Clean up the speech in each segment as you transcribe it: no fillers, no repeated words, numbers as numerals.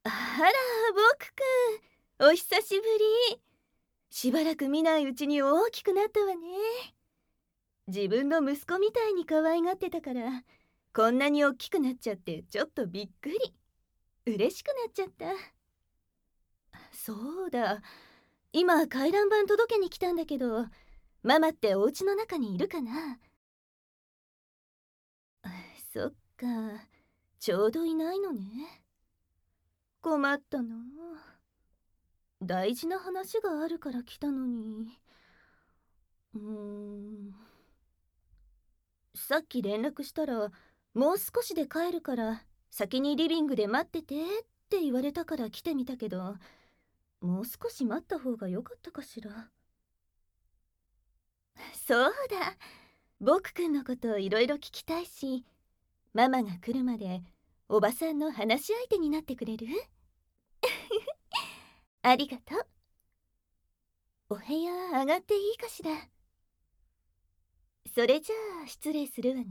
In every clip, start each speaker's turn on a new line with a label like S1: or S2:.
S1: あら、僕くん、お久しぶり。しばらく見ないうちに大きくなったわね。自分の息子みたいに可愛がってたから、こんなに大きくなっちゃってちょっとびっくり。嬉しくなっちゃった。そうだ、今回覧板届けに来たんだけど、ママってお家の中にいるかな？そっか、ちょうどいないのね。困ったな。大事な話があるから来たのに。さっき連絡したら、もう少しで帰るから先にリビングで待っててって言われたから来てみたけど、もう少し待った方が良かったかしら。そうだ、僕くんのこといろいろ聞きたいし、ママが来るまでおばさんの話し相手になってくれる？ありがとう。お部屋上がっていいかしら？それじゃあ失礼するわね。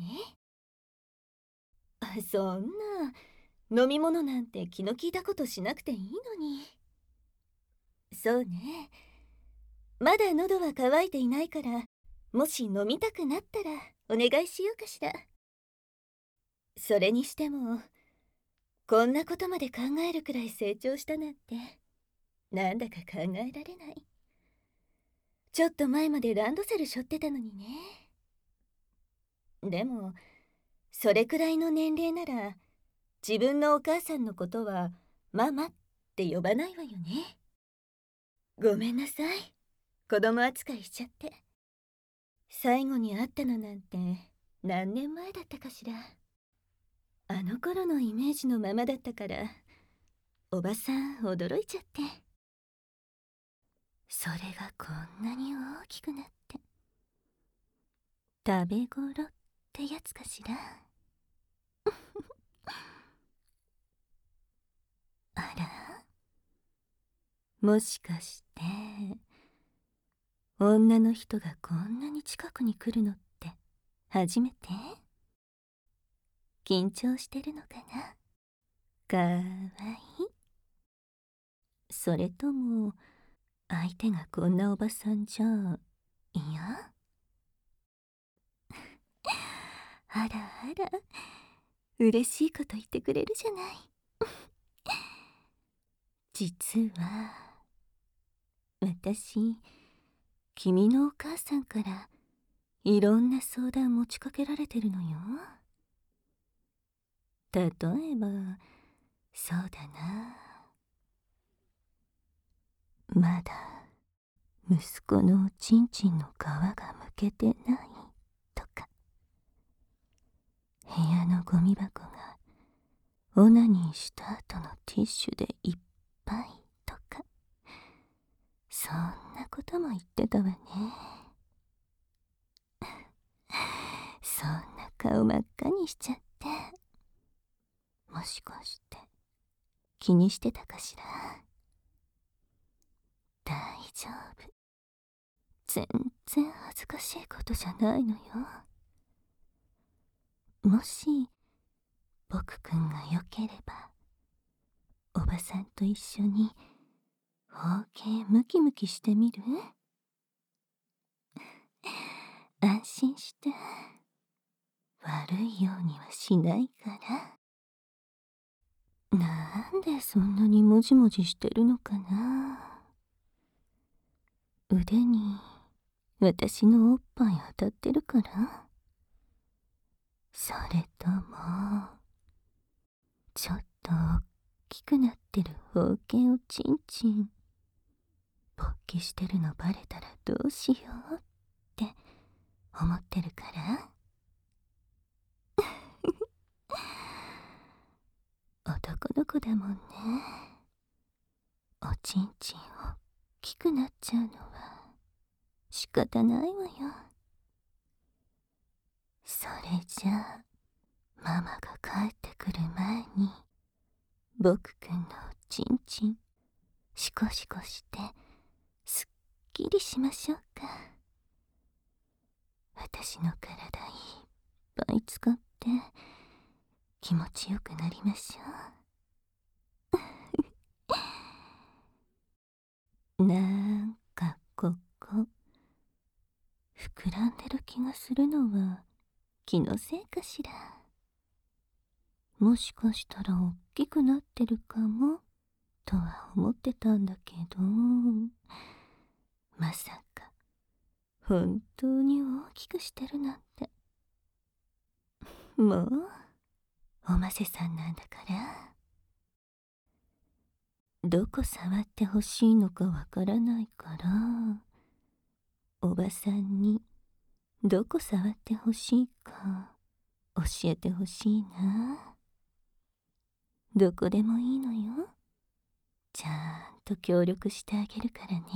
S1: そんな飲み物なんて気の利いたことしなくていいのに。そうね、まだ喉は渇いていないから、もし飲みたくなったらお願いしようかしら。それにしても、こんなことまで考えるくらい成長したなんて、なんだか考えられない。ちょっと前までランドセル背負ってたのにね。でもそれくらいの年齢なら、自分のお母さんのことはママって呼ばないわよね。ごめんなさい、子供扱いしちゃって。最後に会ったのなんて何年前だったかしら。あの頃のイメージのままだったから、おばさん驚いちゃって。それがこんなに大きくなって、食べ頃ってやつかしら。あら、もしかして女の人がこんなに近くに来るのって初めて？緊張してるのかな？かわいい。それとも相手がこんなおばさんじゃ、いや？あらあら、嬉しいこと言ってくれるじゃない。実は私、君のお母さんからいろんな相談持ちかけられてるのよ。例えば、そうだな、まだ息子のおちんちんの皮がむけてないとか、部屋のゴミ箱がオナニーした後のティッシュでいっぱいとか、そんなことも言ってたわね。そんな顔真っ赤にしちゃって、もしかして気にしてたかしら。大丈夫、全然恥ずかしいことじゃないのよ。もし僕くんがよければ、おばさんと一緒に包茎ムキムキしてみる？安心して、悪いようにはしないから。なんでそんなにもじもじしてるのかな。腕に私のおっぱい当たってるから？それともちょっと大きくなってる包茎をチンチン勃起してるのバレたらどうしようって思ってるから？男の子だもんね。おちんちん大きくなっちゃうのは仕方ないわよ。それじゃあママが帰ってくる前に、僕くんのおちんちんシコシコしてすっきりしましょうか。私の体いっぱい使って気持ちよくなりましょう。 膨らんでる気がするのは気のせいかしら。もしかしたら大きくなってるかもとは思ってたんだけど、まさか本当に大きくしてるなんて。もうおませさんなんだから、どこ触ってほしいのかわからないから、おばさんにどこ触ってほしいか教えてほしいな。どこでもいいのよ。ちゃんと協力してあげるからね。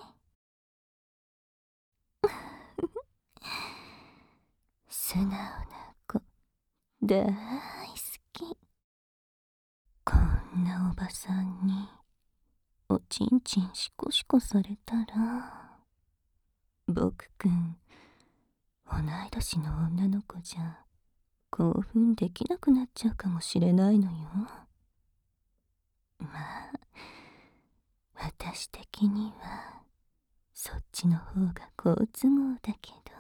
S1: 素直な子、大好き。こんなおばさんにおちんちんシコシコされたら、僕くん同い年の女の子じゃ興奮できなくなっちゃうかもしれないのよ。まあ私的にはそっちの方が好都合だけど、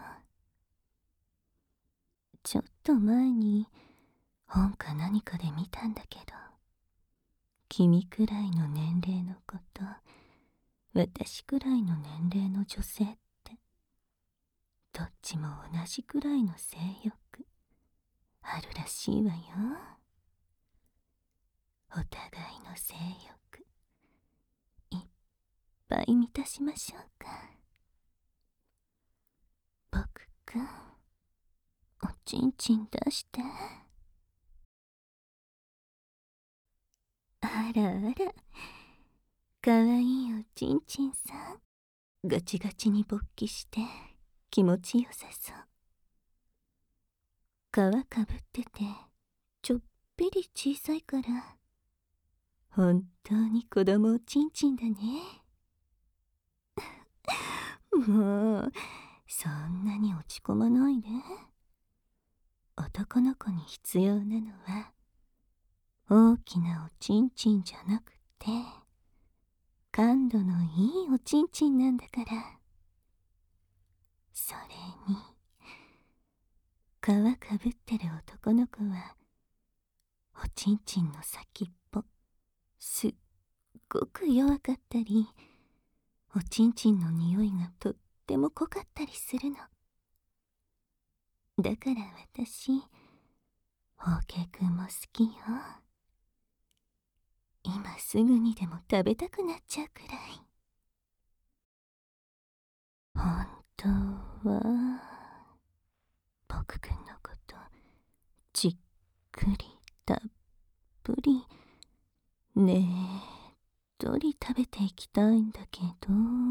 S1: ちょっと前に本か何かで見たんだけど、君くらいの年齢の子と私くらいの年齢の女性ってどっちも同じくらいの性欲あるらしいわよ。お互いの性欲いっぱい満たしましょうか。僕くん、おちんちん出して。あらあら、かわいいおちんちんさん。ガチガチに勃起して気持ちよさそう。皮かぶっててちょっぴり小さいから本当に子供おちんちんだね。もうそんなに落ち込まないで。男の子に必要なのは大きなおちんちんじゃなくて感度のいいおちんちんなんだから。それに皮かぶってる男の子はおちんちんの先っぽすっごく弱かったり、おちんちんの匂いがとっても濃かったりするの。だから私オーケーくんも好きよ。今すぐにでも食べたくなっちゃうくらい。本当は僕くんのことじっくりたっぷりねっとり食べていきたいんだけど、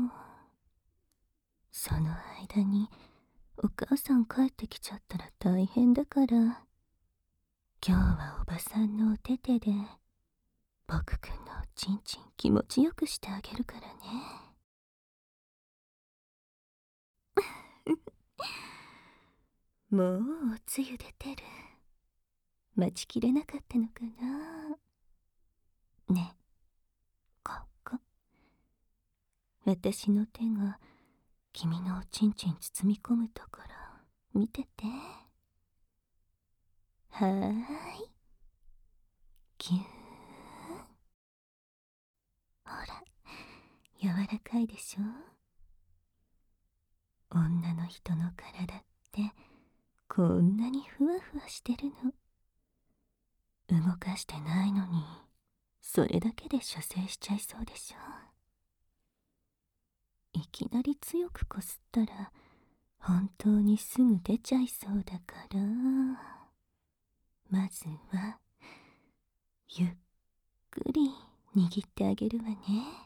S1: その間にお母さん帰ってきちゃったら大変だから、今日はおばさんのお手々で僕くんのおちんちん気持ちよくしてあげるからね。もうおつゆ出てる。待ちきれなかったのかな。ねえ、ここ私の手が君のおちんちん包み込むところ見てて。はーい、ぎゅー。ほら柔らかいでしょ。女の人の体ってこんなにふわふわしてるの。動かしてないのにそれだけで射精しちゃいそうでしょ。いきなり強くこすったら本当にすぐ出ちゃいそうだから、まずはゆっくり握ってあげるわね。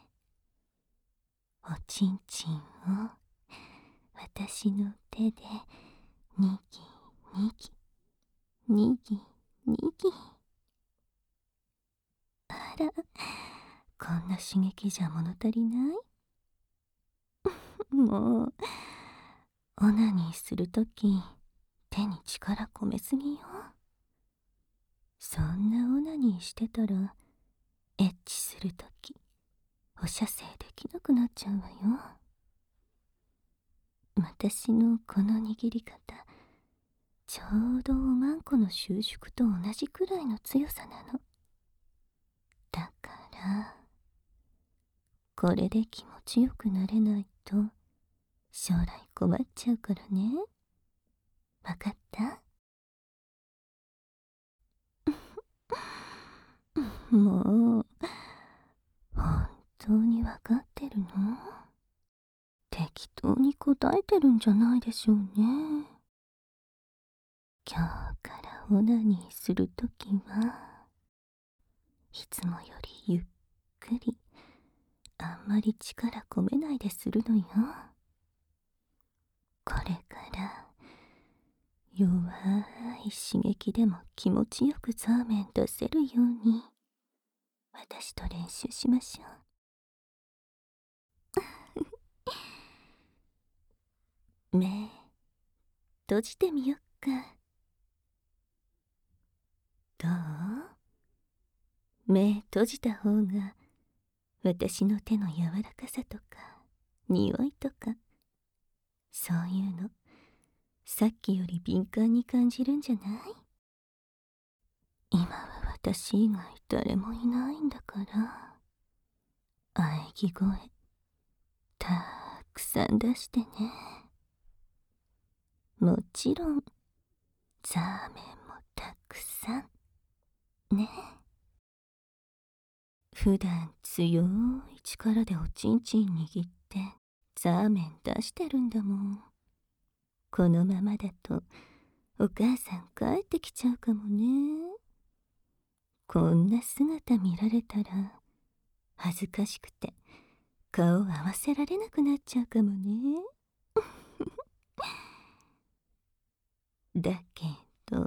S1: おちんちんを私の手でにぎにぎにぎにぎ。あら、こんな刺激じゃ物足りない。もうオナニーするとき手に力込めすぎよ。そんなオナニーしてたらエッチするときお射精できなくなっちゃうわよ。ま私のこの握り方、ちょうどおまんこの収縮と同じくらいの強さなの。だからこれで気持ちよくなれないと将来困っちゃうからね。わかった？もう本当にわかってるの？適当に答えてるんじゃないでしょうね。今日からオナニーするときはいつもよりゆっくり、あんまり力込めないでするのよ。これから弱い刺激でも気持ちよくザーメン出せるように私と練習しましょう。目閉じてみよっか。どう？目閉じた方が私の手の柔らかさとか匂いとかそういうのさっきより敏感に感じるんじゃない？今は私以外誰もいないんだから、喘ぎ声たくさん出してね。もちろんザーメンもたくさんね。普段強い力でおちんちん握ってザーメン出してるんだもん。このままだとお母さん帰ってきちゃうかもね。こんな姿見られたら恥ずかしくて顔合わせられなくなっちゃうかもね。だけど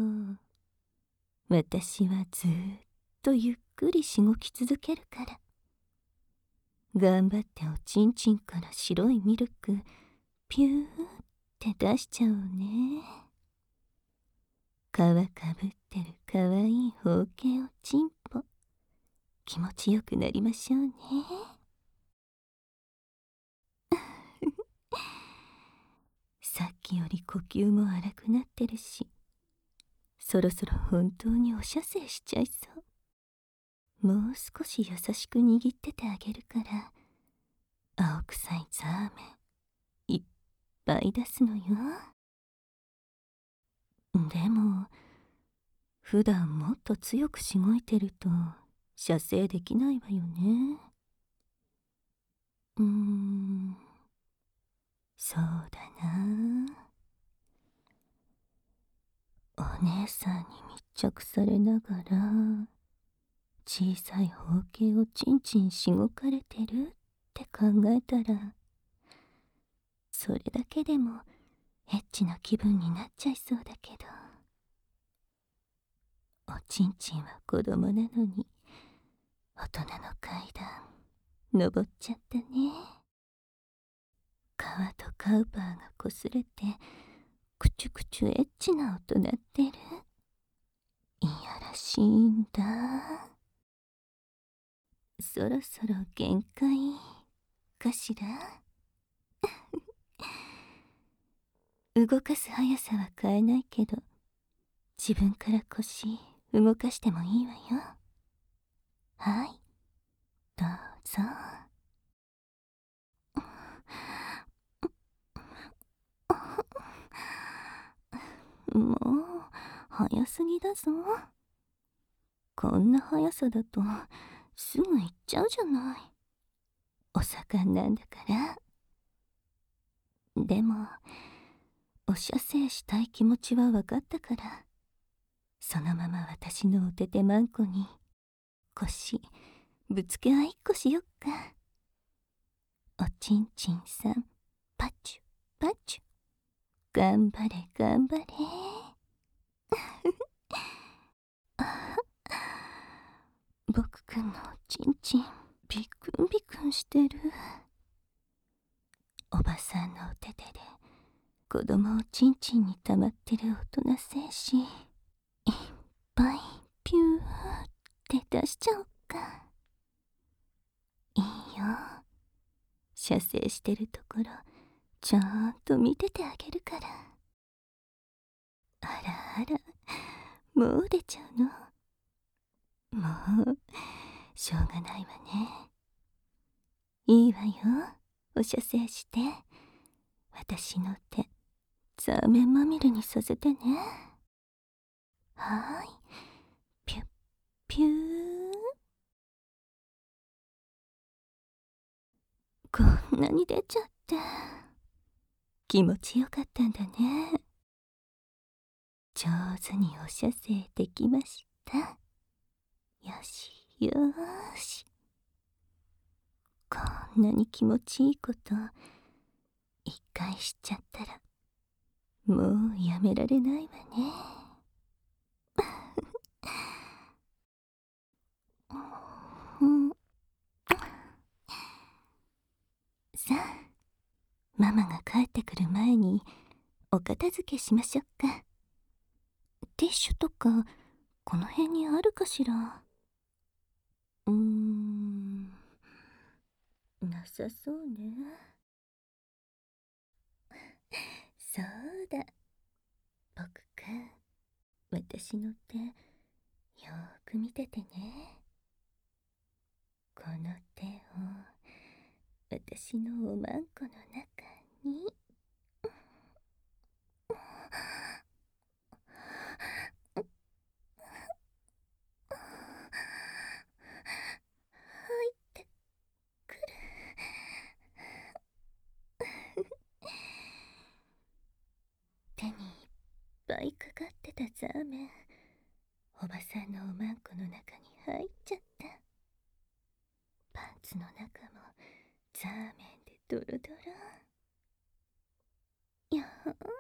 S1: 私はずっとゆっくりしごき続けるから。頑張っておちんちんから白いミルクピューって出しちゃおうね。皮かぶってるかわいい包茎おちんぽ気持ちよくなりましょうね。さっきより呼吸も荒くなってるし、そろそろ本当にお射精しちゃいそう。もう少し優しく握っててあげるから、青臭いザーメンいっぱい出すのよ。でも普段もっと強くしごいてると射精できないわよね。そうだな。お姉さんに密着されながら小さい包茎をちんちんしごかれてるって考えたら、それだけでもエッチな気分になっちゃいそうだけど、おちんちんは子供なのに大人の階段登っちゃったね。皮とカウパーが擦れてクチュクチュエッチな音鳴ってる。いやらしいんだ。そろそろ限界かしら。動かす速さは変えないけど自分から腰動かしてもいいわよ。はい、どうぞ。もう早すぎだぞ。こんな速さだとすぐ行っちゃうじゃない。お盛んなんだから。でもお射精したい気持ちは分かったから、そのまま私のおててまんこに腰ぶつけ合いっこしよっか。おちんちんさんパチュパチュ、頑張れ頑張れ。僕くんのおちんちんビクンビクンしてる。おばさんのおててで子供おちんちんに溜まってる大人精子いっぱいピューって出しちゃおっか。いいよ、射精してるところちゃんと見ててあげるから。あらあら、もう出ちゃうの？もうしょうがないわね。いいわよ、お射精して。私の手ザーメンまみれにさせてね。はーい、ピュッピュー。こんなに出ちゃって気持ちよかったんだね。上手にお射精できました。よしよーし。こんなに気持ちいいこと一回しちゃったらもうやめられないわね。うん、さあ、ママが帰ってくる前にお片付けしましょうか。ティッシュとかこの辺にあるかしら。なさそうね。そうだ、僕くん、私の手よーく見ててね。この手を私のおまんこの中に。入ってくる。手にいっぱいかかってたザーメン、おばさんのおまんこの中に入っちゃった。パンツの中もザーメンでドロドロ。いや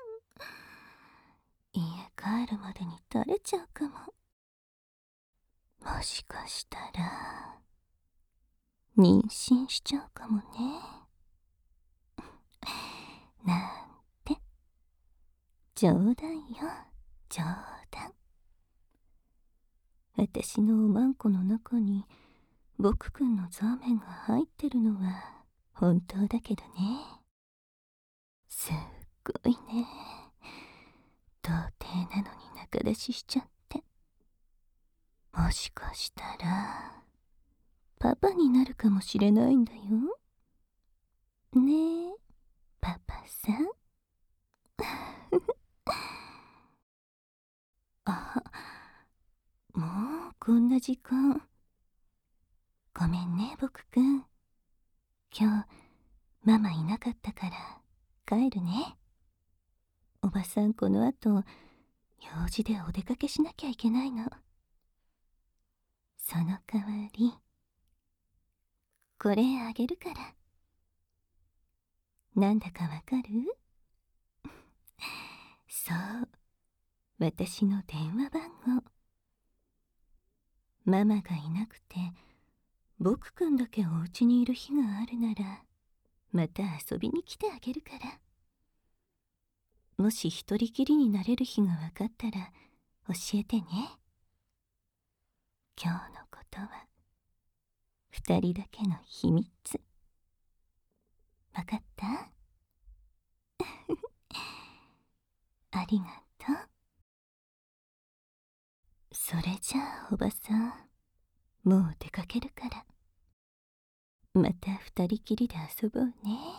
S1: 家帰るまでに垂れちゃうかも。もしかしたら妊娠しちゃうかもね。なんて冗談よ、冗談。私のおまんこの中に僕くんのザーメンが入ってるのは本当だけどね。すっごいね。童貞なのに仲出ししちゃって。もしかしたらパパになるかもしれないんだよ。ねえ、パパさん。あ、もうこんな時間。ごめんね、僕くん。今日ママいなかったから帰るね。おばさんこの後用事でお出かけしなきゃいけないの。その代わりこれあげるから。なんだかわかる？そう、私の電話番号。ママがいなくて僕くんだけお家にいる日があるならまた遊びに来てあげるから。もし一人きりになれる日がわかったら教えてね。今日のことは二人だけの秘密。わかった？ありがとう。それじゃあおばさん、もう出かけるから。また二人きりで遊ぼうね。